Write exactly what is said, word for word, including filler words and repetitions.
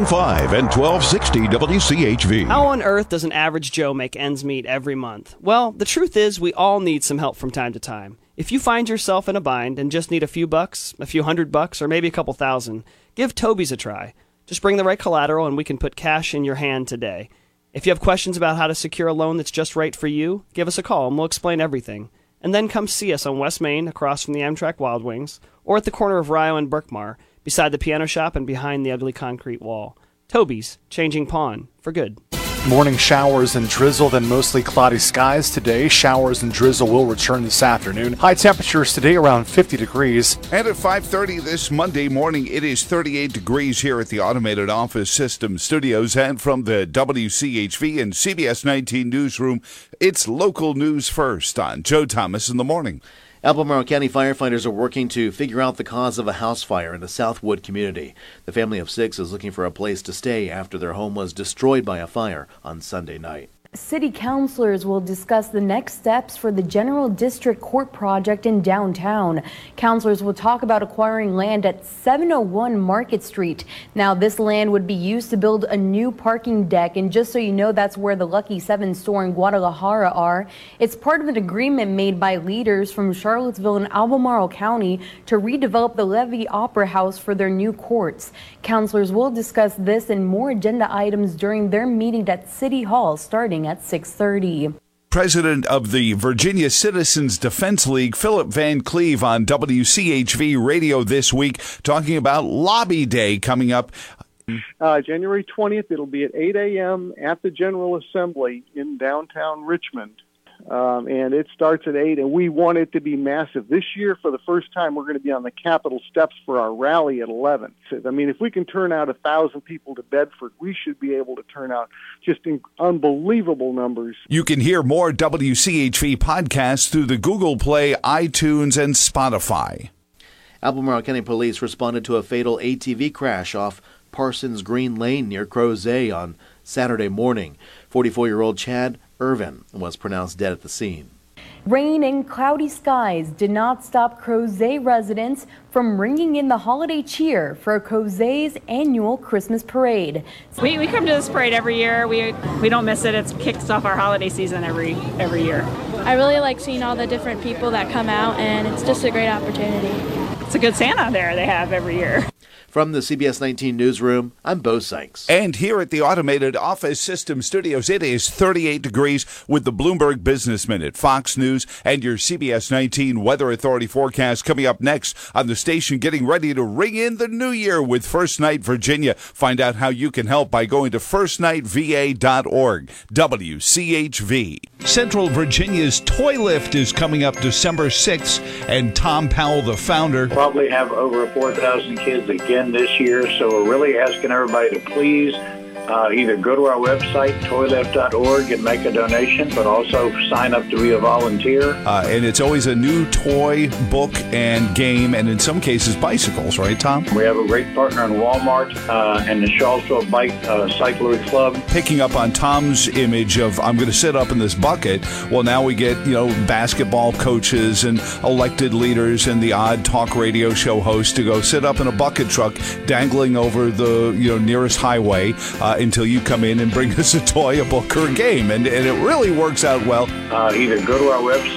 five and twelve sixty W C H V. How on earth does an average Joe make ends meet every month? Well, the truth is we all need some help from time to time. If you find yourself in a bind and just need a few bucks, a few hundred bucks, or maybe a couple thousand, give Toby's a try. Just bring the right collateral and we can put cash in your hand today. If you have questions about how to secure a loan that's just right for you, give us a call and we'll explain everything. And then come see us on West Main across from the Amtrak Wild Wings, or at the corner of Rio and Berkmar, beside the piano shop and behind the ugly concrete wall. Toby's, changing pawn for good. Morning showers and drizzle, then mostly cloudy skies today. Showers and drizzle will return this afternoon. High temperatures today around fifty degrees. And at five thirty this Monday morning, it is thirty-eight degrees here at the Automated Office Systems Studios. And from the W C H V and C B S nineteen newsroom, it's local news first on Joe Thomas in the morning. Albemarle County firefighters are working to figure out the cause of a house fire in the Southwood community. The family of six is looking for a place to stay after their home was destroyed by a fire on Sunday night. City councilors will discuss the next steps for the General District Court project in downtown. Councilors will talk about acquiring land at seven oh one Market Street. Now, this land would be used to build a new parking deck, and just so you know, that's where the Lucky Seven store in Guadalajara are. It's part of an agreement made by leaders from Charlottesville and Albemarle County to redevelop the Levy Opera House for their new courts. Councilors will discuss this and more agenda items during their meeting at City Hall starting at six thirty. President of the Virginia Citizens Defense League, Philip Van Cleve, on W C H V radio this week, talking about Lobby Day coming up. Uh, January twentieth, it'll be at eight a.m. at the General Assembly in downtown Richmond. Um, and it starts at eight, and we want it to be massive. This year, for the first time, we're going to be on the Capitol steps for our rally at eleven. I mean, if we can turn out one thousand people to Bedford, we should be able to turn out just in unbelievable numbers. You can hear more W C H V podcasts through the Google Play, iTunes, and Spotify. Albemarle County Police responded to a fatal A T V crash off Parsons Green Lane near Crozet on Saturday morning. forty-four-year-old Chad Irvin was pronounced dead at the scene. Rain and cloudy skies did not stop Crozet residents from ringing in the holiday cheer for Crozet's annual Christmas parade. We, we come to this parade every year. We we don't miss it. It kicks off our holiday season every every year. I really like seeing all the different people that come out, and it's just a great opportunity. It's a good Santa there they have every year. From the C B S nineteen newsroom, I'm Bo Sykes. And here at the Automated Office System Studios, it is thirty-eight degrees with the Bloomberg Business Minute, Fox News, and your C B S nineteen Weather Authority forecast coming up next on the station, getting ready to ring in the new year with First Night Virginia. Find out how you can help by going to first night v a dot org. W C H V. Central Virginia's Toy Lift is coming up December sixth, and Tom Powell, the founder, probably have over four thousand kids again this year, so we're really asking everybody to please uh, either go to our website, toy lift dot org, and make a donation, but also sign up to be a volunteer. Uh, and it's always a new toy, book, and game, and in some cases, bicycles, right, Tom? We have a great partner in Walmart uh, and the Charlottesville Bike uh, Cyclery Club. Picking up on Tom's image of, I'm going to sit up in this bucket, well, now we get, you know, basketball coaches and elected leaders and the odd talk radio show host to go sit up in a bucket truck dangling over the, you know, nearest highway uh, until you come in and bring us a toy, a book, or a game. And, and it really works out well. Uh, either go to our website,